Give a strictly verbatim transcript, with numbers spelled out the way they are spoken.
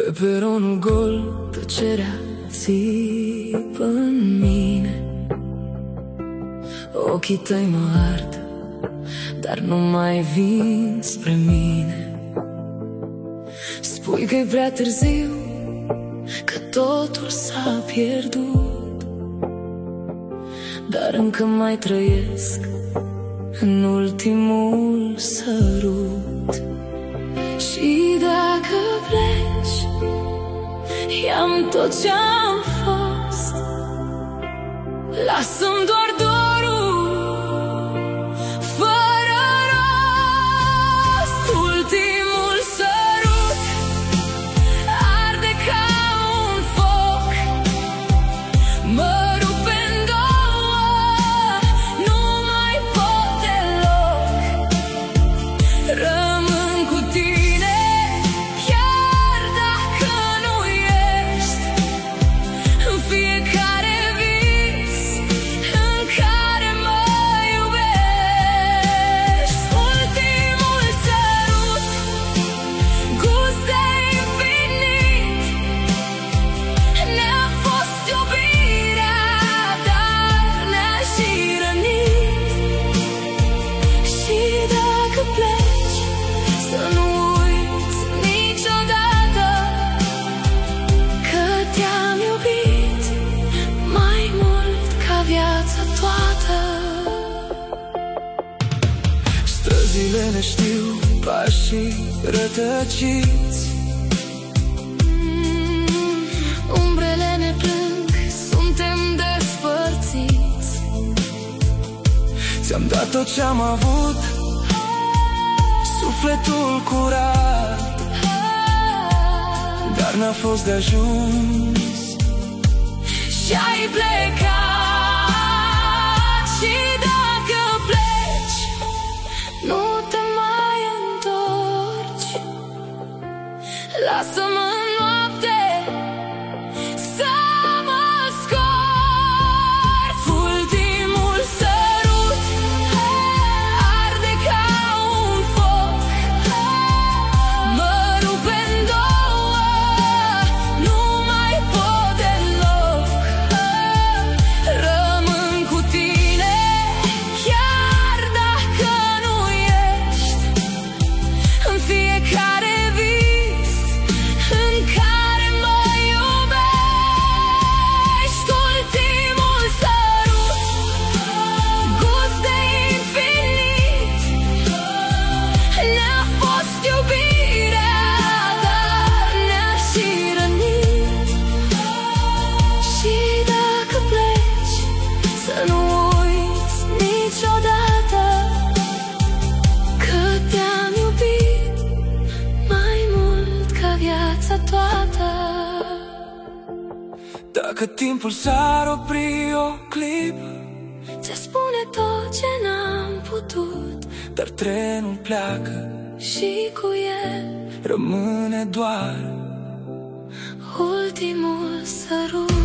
Pe peronul gol, tăcerea țipă în mine. Ochii tăi mă ard, dar nu mai vin spre mine. Spui că-i prea târziu, că totul s-a pierdut, dar încă mai trăiesc în ultimul sărut. Și dacă pleci, i-am tot ce-am fost, lasă-mi doar dorul fără rost. Ultimul sărut arde ca un foc, mă rupe în două, nu mai pot deloc. Rămân cu tine chiar dacă nu ești, în fiecare vis în care mă iubești. Ultimul sărut, gust de infinit, ne-a fost iubirea, dar ne-a și rănit. Și dacă pleci, să nu uiți niciodată că te-am iubit mai mult ca viața toată. Străzile ne știu pașii rătăciți, mm, umbrele ne plâng, suntem despărțiți. Ți-am dat tot ce-am avut, sufletul curat, dar n-a fost de ajuns și ai plecat. Și dacă pleci, nu te mai întorci, lasă-mă în noapte să mă scot. Ultimul sărut arde ca un foc, mă rupe în două, nu mai pot deloc. Rămân cu tine chiar dacă nu ești, în fiecare vis în care mă iubești. Ultimul sărut, gust de infinit, ne-a fost iubirea, dar ne-a și rănit. Și dacă pleci, să nu uiți niciodată că te-am iubit mai mult ca viața toată. Dacă timpul s-ar opri o clipă, ți spune tot ce n-am putut, dar trenul pleacă și cu el rămâne doar ultimul sărut.